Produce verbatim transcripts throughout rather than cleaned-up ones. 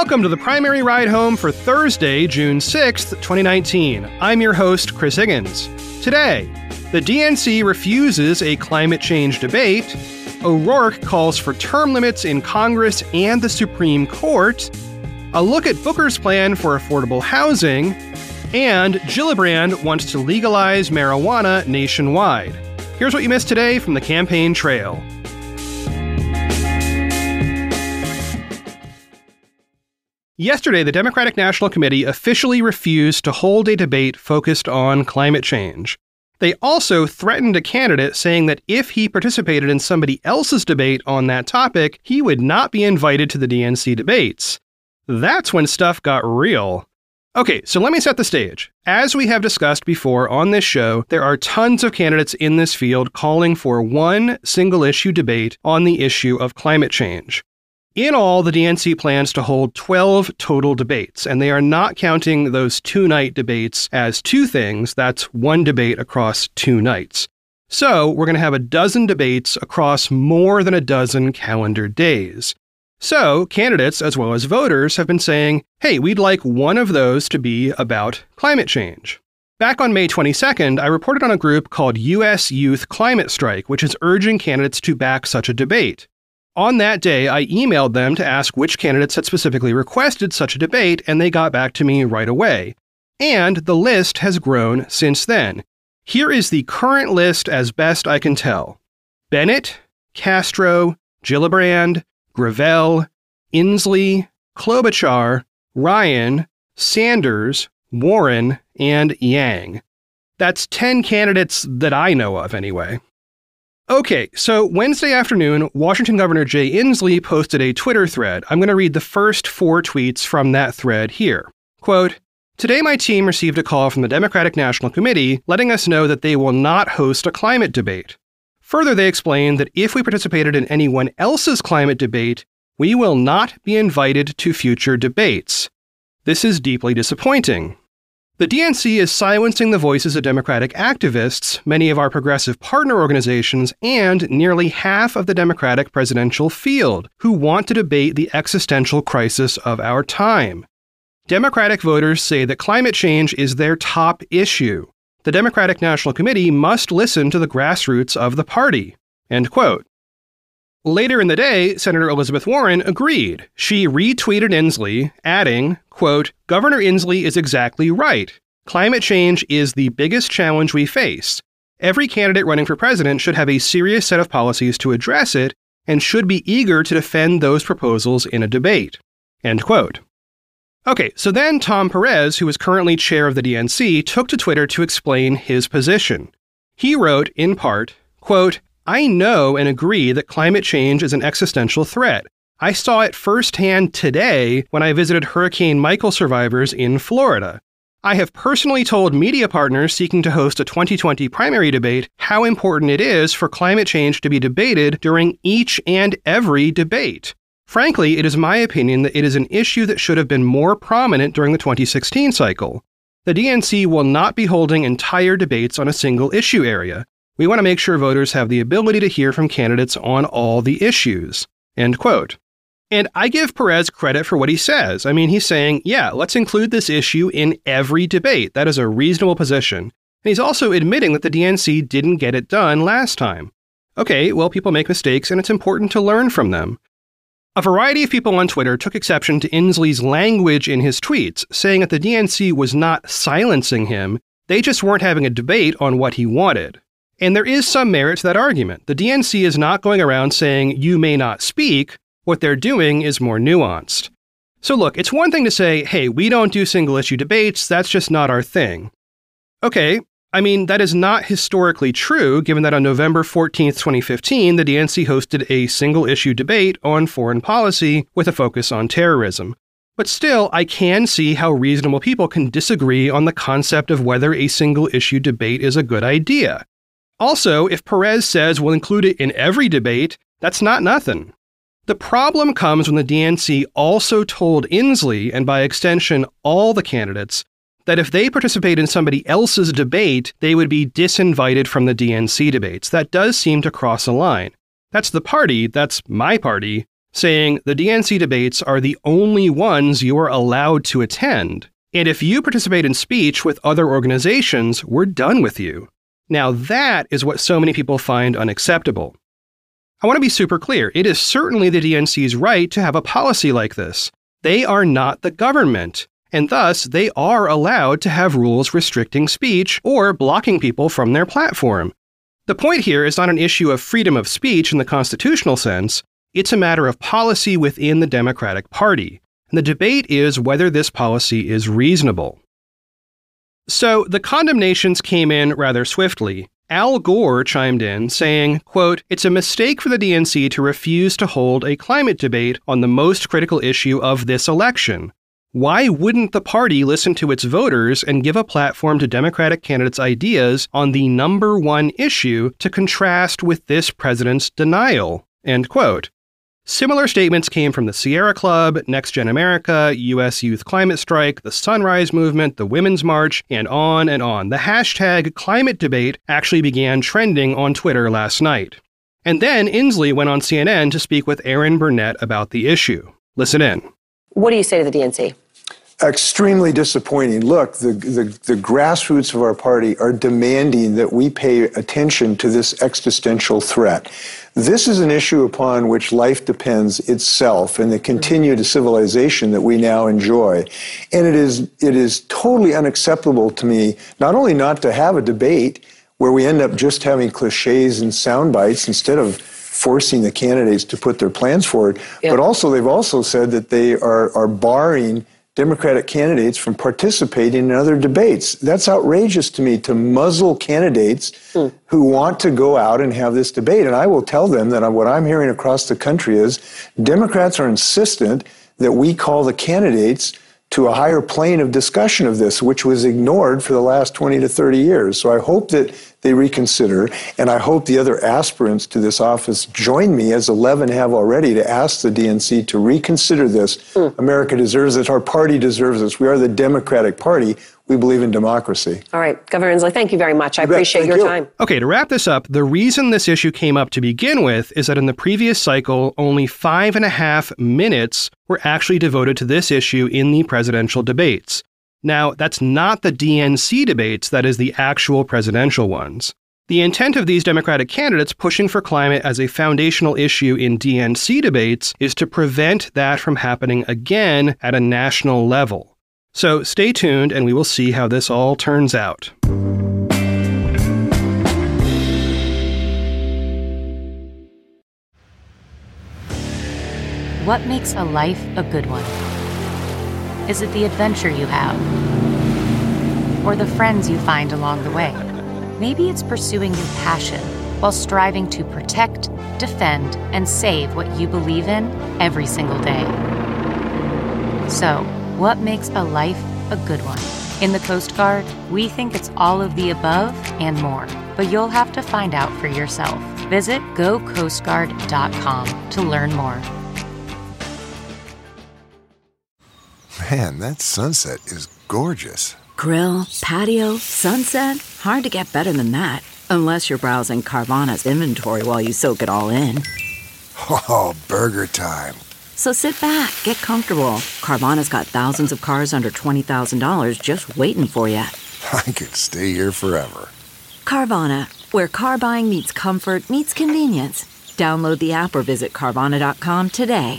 Welcome to the Primary Ride Home for Thursday, June sixth, twenty nineteen. I'm your host, Chris Higgins. Today, the D N C refuses a climate change debate, O'Rourke calls for term limits in Congress and the Supreme Court, a look at Booker's plan for affordable housing, and Gillibrand wants to legalize marijuana nationwide. Here's what you missed today from the campaign trail. Yesterday, the Democratic National Committee officially refused to hold a debate focused on climate change. They also threatened a candidate, saying that if he participated in somebody else's debate on that topic, he would not be invited to the D N C debates. That's when stuff got real. Okay, so let me set the stage. As we have discussed before on this show, there are tons of candidates in this field calling for one single-issue debate on the issue of climate change. In all, the D N C plans to hold twelve total debates, and they are not counting those two-night debates as two things. That's one debate across two nights. So we're going to have a dozen debates across more than a dozen calendar days. So candidates, as well as voters, have been saying, hey, we'd like one of those to be about climate change. Back on May twenty-second, I reported on a group called U S Youth Climate Strike, which is urging candidates to back such a debate. On that day, I emailed them to ask which candidates had specifically requested such a debate, and they got back to me right away. And the list has grown since then. Here is the current list as best I can tell. Bennett, Castro, Gillibrand, Gravel, Inslee, Klobuchar, Ryan, Sanders, Warren, and Yang. That's ten candidates that I know of, anyway. Okay, so Wednesday afternoon, Washington Governor Jay Inslee posted a Twitter thread. I'm going to read the first four tweets from that thread here. Quote, "Today my team received a call from the Democratic National Committee letting us know that they will not host a climate debate. Further, they explained that if we participated in anyone else's climate debate, we will not be invited to future debates. This is deeply disappointing. The D N C is silencing the voices of Democratic activists, many of our progressive partner organizations, and nearly half of the Democratic presidential field, who want to debate the existential crisis of our time. Democratic voters say that climate change is their top issue. The Democratic National Committee must listen to the grassroots of the party." End quote. Later in the day, Senator Elizabeth Warren agreed. She retweeted Inslee, adding, quote, "Governor Inslee is exactly right. Climate change is the biggest challenge we face. Every candidate running for president should have a serious set of policies to address it and should be eager to defend those proposals in a debate." End quote. Okay, so then Tom Perez, who is currently chair of the D N C, took to Twitter to explain his position. He wrote, in part, quote, "I know and agree that climate change is an existential threat. I saw it firsthand today when I visited Hurricane Michael survivors in Florida. I have personally told media partners seeking to host a twenty twenty primary debate how important it is for climate change to be debated during each and every debate. Frankly, it is my opinion that it is an issue that should have been more prominent during the twenty sixteen cycle. The D N C will not be holding entire debates on a single issue area. We want to make sure voters have the ability to hear from candidates on all the issues." End quote. And I give Perez credit for what he says. I mean, he's saying, yeah, let's include this issue in every debate. That is a reasonable position. And he's also admitting that the D N C didn't get it done last time. Okay, well, people make mistakes, and it's important to learn from them. A variety of people on Twitter took exception to Inslee's language in his tweets, saying that the D N C was not silencing him. They just weren't having a debate on what he wanted. And there is some merit to that argument. The D N C is not going around saying, you may not speak. What they're doing is more nuanced. So look, it's one thing to say, hey, we don't do single-issue debates, that's just not our thing. Okay, I mean, that is not historically true, given that on November fourteenth, twenty fifteen, the D N C hosted a single-issue debate on foreign policy with a focus on terrorism. But still, I can see how reasonable people can disagree on the concept of whether a single-issue debate is a good idea. Also, if Perez says we'll include it in every debate, that's not nothing. The problem comes when the D N C also told Inslee, and by extension all the candidates, that if they participate in somebody else's debate, they would be disinvited from the D N C debates. That does seem to cross a line. That's the party, that's my party, saying the D N C debates are the only ones you are allowed to attend. And if you participate in speech with other organizations, we're done with you. Now that is what so many people find unacceptable. I want to be super clear. It is certainly the D N C's right to have a policy like this. They are not the government, and thus they are allowed to have rules restricting speech or blocking people from their platform. The point here is not an issue of freedom of speech in the constitutional sense. It's a matter of policy within the Democratic Party. And the debate is whether this policy is reasonable. So the condemnations came in rather swiftly. Al Gore chimed in saying, quote, "It's a mistake for the D N C to refuse to hold a climate debate on the most critical issue of this election. Why wouldn't the party listen to its voters and give a platform to Democratic candidates' ideas on the number one issue to contrast with this president's denial?" End quote. Similar statements came from the Sierra Club, Next Gen America, U S Youth Climate Strike, the Sunrise Movement, the Women's March, and on and on. The hashtag climate debate actually began trending on Twitter last night. And then Inslee went on C N N to speak with Erin Burnett about the issue. Listen in. What do you say to the D N C? Extremely disappointing. Look, the, the, the grassroots of our party are demanding that we pay attention to this existential threat. This is an issue upon which life depends itself and the continued civilization that we now enjoy. And it is, it is totally unacceptable to me, not only not to have a debate where we end up just having cliches and sound bites instead of forcing the candidates to put their plans forward, yep. but also they've also said that they are, are barring Democratic candidates from participating in other debates. That's outrageous to me, to muzzle candidates mm. who want to go out and have this debate. And I will tell them that what I'm hearing across the country is Democrats are insistent that we call the candidates to a higher plane of discussion of this, which was ignored for the last twenty to thirty years. So I hope that they reconsider, and I hope the other aspirants to this office join me, as eleven have already, to ask the D N C to reconsider this. Mm. America deserves it. Our party deserves this. We are the Democratic Party. We believe in democracy. All right, Governor Inslee, thank you very much. I appreciate thank your you. time. Okay, to wrap this up, the reason this issue came up to begin with is that in the previous cycle, only five and a half minutes were actually devoted to this issue in the presidential debates. Now, that's not the D N C debates, that is the actual presidential ones. The intent of these Democratic candidates pushing for climate as a foundational issue in D N C debates is to prevent that from happening again at a national level. So stay tuned and we will see how this all turns out. What makes a life a good one? Is it the adventure you have? Or the friends you find along the way? Maybe it's pursuing your passion while striving to protect, defend, and save what you believe in every single day. So, what makes a life a good one? In the Coast Guard, we think it's all of the above and more, but you'll have to find out for yourself. Visit go coast guard dot com to learn more. Man, that sunset is gorgeous. Grill, patio, sunset. Hard to get better than that. Unless you're browsing Carvana's inventory while you soak it all in. Oh, burger time. So sit back, get comfortable. Carvana's got thousands of cars under twenty thousand dollars just waiting for you. I could stay here forever. Carvana, where car buying meets comfort, meets convenience. Download the app or visit Carvana dot com today.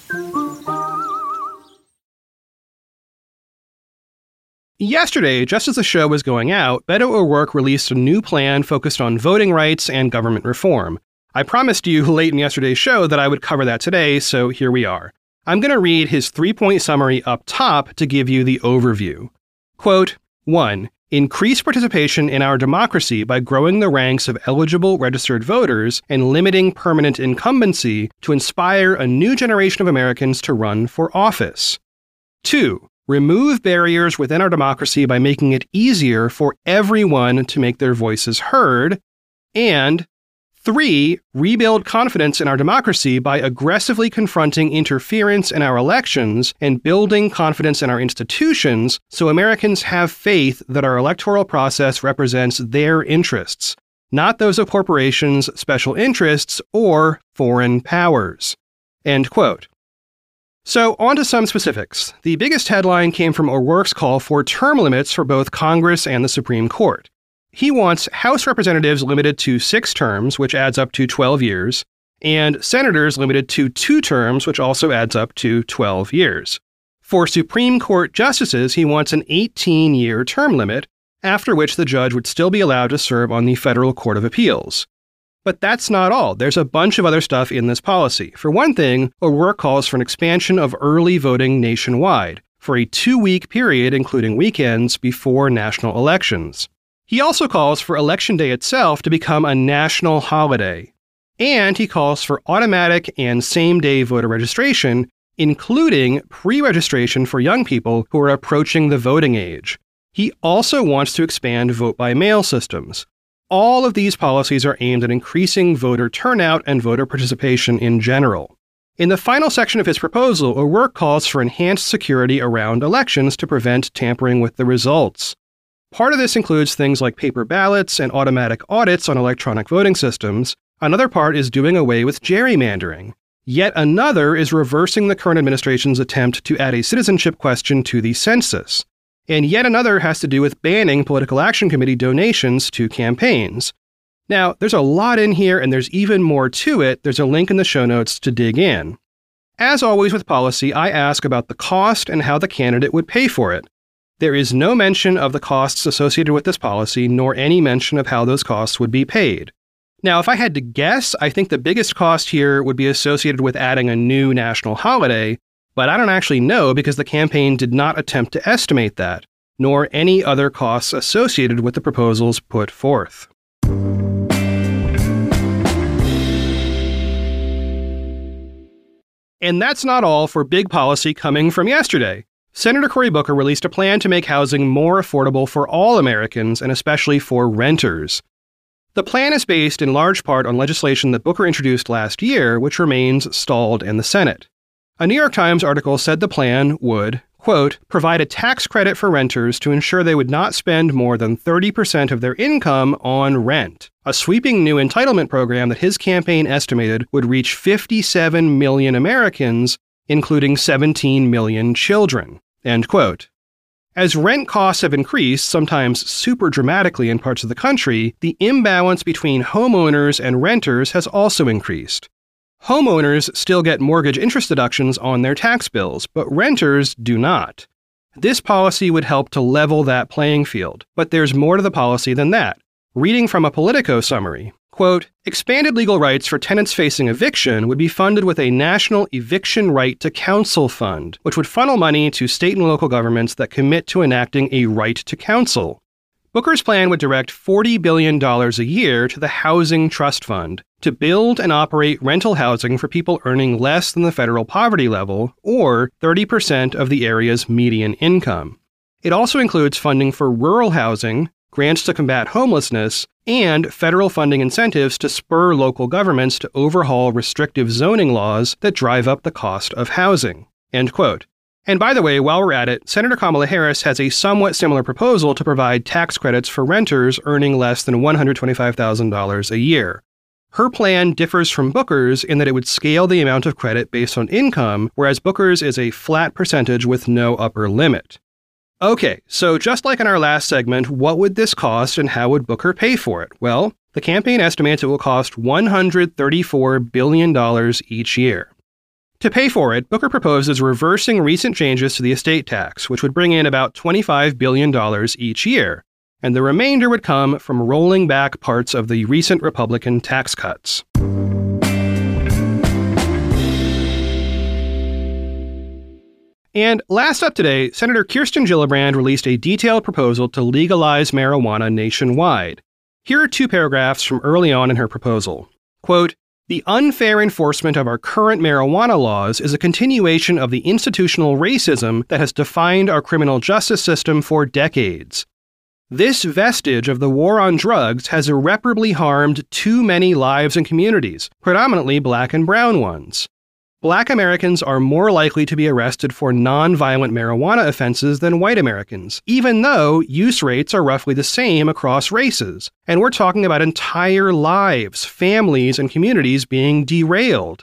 Yesterday, just as the show was going out, Beto O'Rourke released a new plan focused on voting rights and government reform. I promised you late in yesterday's show that I would cover that today, so here we are. I'm going to read his three-point summary up top to give you the overview. Quote, one. Increase participation in our democracy by growing the ranks of eligible registered voters and limiting permanent incumbency to inspire a new generation of Americans to run for office. Two. Remove barriers within our democracy by making it easier for everyone to make their voices heard. And three, rebuild confidence in our democracy by aggressively confronting interference in our elections and building confidence in our institutions so Americans have faith that our electoral process represents their interests, not those of corporations, special interests, or foreign powers. End quote. So, on to some specifics. The biggest headline came from O'Rourke's call for term limits for both Congress and the Supreme Court. He wants House representatives limited to six terms, which adds up to twelve years, and senators limited to two terms, which also adds up to twelve years. For Supreme Court justices, he wants an eighteen-year term limit, after which the judge would still be allowed to serve on the Federal Court of Appeals. But that's not all. There's a bunch of other stuff in this policy. For one thing, O'Rourke calls for an expansion of early voting nationwide, for a two-week period including weekends before national elections. He also calls for Election Day itself to become a national holiday. And he calls for automatic and same-day voter registration, including pre-registration for young people who are approaching the voting age. He also wants to expand vote-by-mail systems. All of these policies are aimed at increasing voter turnout and voter participation in general. In the final section of his proposal, O'Rourke calls for enhanced security around elections to prevent tampering with the results. Part of this includes things like paper ballots and automatic audits on electronic voting systems. Another part is doing away with gerrymandering. Yet another is reversing the current administration's attempt to add a citizenship question to the census. And yet another has to do with banning Political Action Committee donations to campaigns. Now, there's a lot in here, and there's even more to it. There's a link in the show notes to dig in. As always with policy, I ask about the cost and how the candidate would pay for it. There is no mention of the costs associated with this policy, nor any mention of how those costs would be paid. Now, if I had to guess, I think the biggest cost here would be associated with adding a new national holiday, but I don't actually know because the campaign did not attempt to estimate that, nor any other costs associated with the proposals put forth. And that's not all for big policy coming from yesterday. Senator Cory Booker released a plan to make housing more affordable for all Americans, and especially for renters. The plan is based in large part on legislation that Booker introduced last year, which remains stalled in the Senate. A New York Times article said the plan would, quote, provide a tax credit for renters to ensure they would not spend more than thirty percent of their income on rent, a sweeping new entitlement program that his campaign estimated would reach fifty-seven million Americans, including seventeen million children, end quote. As rent costs have increased, sometimes super dramatically in parts of the country, the imbalance between homeowners and renters has also increased. Homeowners still get mortgage interest deductions on their tax bills, but renters do not. This policy would help to level that playing field, but there's more to the policy than that. Reading from a Politico summary, quote, expanded legal rights for tenants facing eviction would be funded with a national eviction right to counsel fund, which would funnel money to state and local governments that commit to enacting a right to counsel. Booker's plan would direct forty billion dollars a year to the Housing Trust Fund to build and operate rental housing for people earning less than the federal poverty level, or thirty percent of the area's median income. It also includes funding for rural housing, grants to combat homelessness, and federal funding incentives to spur local governments to overhaul restrictive zoning laws that drive up the cost of housing, end quote. And by the way, while we're at it, Senator Kamala Harris has a somewhat similar proposal to provide tax credits for renters earning less than one hundred twenty-five thousand dollars a year. Her plan differs from Booker's in that it would scale the amount of credit based on income, whereas Booker's is a flat percentage with no upper limit. Okay, so just like in our last segment, what would this cost and how would Booker pay for it? Well, the campaign estimates it will cost one hundred thirty-four billion dollars each year. To pay for it, Booker proposes reversing recent changes to the estate tax, which would bring in about twenty-five billion dollars each year, and the remainder would come from rolling back parts of the recent Republican tax cuts. And last up today, Senator Kirsten Gillibrand released a detailed proposal to legalize marijuana nationwide. Here are two paragraphs from early on in her proposal. Quote, the unfair enforcement of our current marijuana laws is a continuation of the institutional racism that has defined our criminal justice system for decades. This vestige of the war on drugs has irreparably harmed too many lives and communities, predominantly black and brown ones. Black Americans are more likely to be arrested for non-violent marijuana offenses than white Americans, even though use rates are roughly the same across races. And we're talking about entire lives, families, and communities being derailed.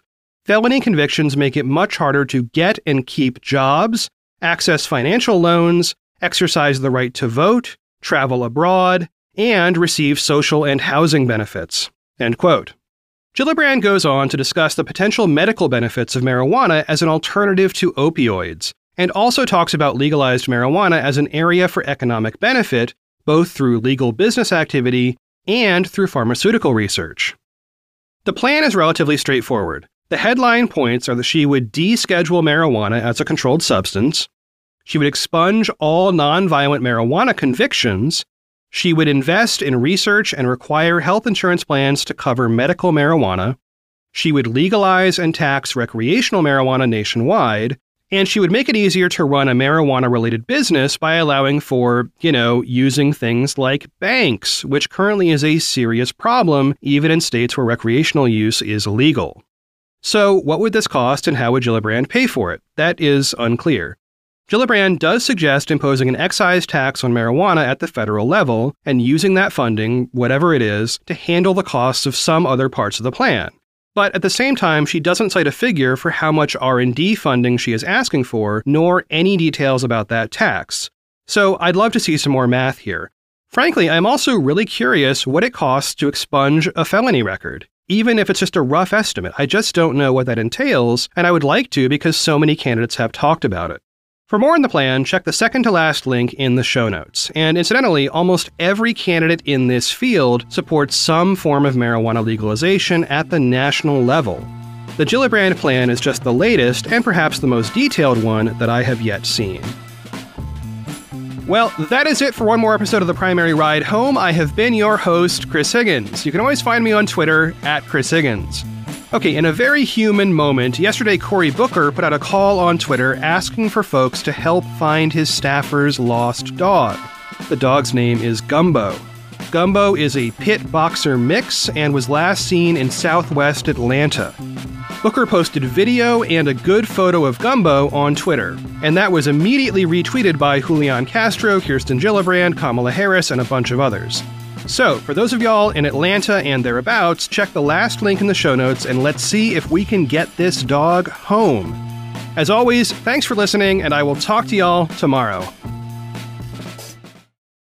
felony convictions make it much harder to get and keep jobs, access financial loans, exercise the right to vote, travel abroad, and receive social and housing benefits." End quote. Gillibrand goes on to discuss the potential medical benefits of marijuana as an alternative to opioids, and also talks about legalized marijuana as an area for economic benefit, both through legal business activity and through pharmaceutical research. The plan is relatively straightforward. The headline points are that she would deschedule marijuana as a controlled substance, she would expunge all nonviolent marijuana convictions, she would invest in research and require health insurance plans to cover medical marijuana, she would legalize and tax recreational marijuana nationwide, and she would make it easier to run a marijuana-related business by allowing for, you know, using things like banks, which currently is a serious problem even in states where recreational use is illegal. So what would this cost and how would Gillibrand pay for it? That is unclear. Gillibrand does suggest imposing an excise tax on marijuana at the federal level and using that funding, whatever it is, to handle the costs of some other parts of the plan. But at the same time, she doesn't cite a figure for how much R and D funding she is asking for, nor any details about that tax. So I'd love to see some more math here. Frankly, I'm also really curious what it costs to expunge a felony record. Even if it's just a rough estimate, I just don't know what that entails, and I would like to because so many candidates have talked about it. For more on the plan, check the second to last link in the show notes. And incidentally, almost every candidate in this field supports some form of marijuana legalization at the national level. The Gillibrand plan is just the latest and perhaps the most detailed one that I have yet seen. Well, that is it for one more episode of The Primary Ride Home. I have been your host, Chris Higgins. You can always find me on Twitter, at Chris Higgins. Okay, in a very human moment, yesterday Cory Booker put out a call on Twitter asking for folks to help find his staffer's lost dog. The dog's name is Gumbo. Gumbo is a pit boxer mix and was last seen in southwest Atlanta. Booker posted video and a good photo of Gumbo on Twitter, and that was immediately retweeted by Julian Castro, Kirsten Gillibrand, Kamala Harris, and a bunch of others. So, for those of y'all in Atlanta and thereabouts, check the last link in the show notes and let's see if we can get this dog home. As always, thanks for listening, and I will talk to y'all tomorrow.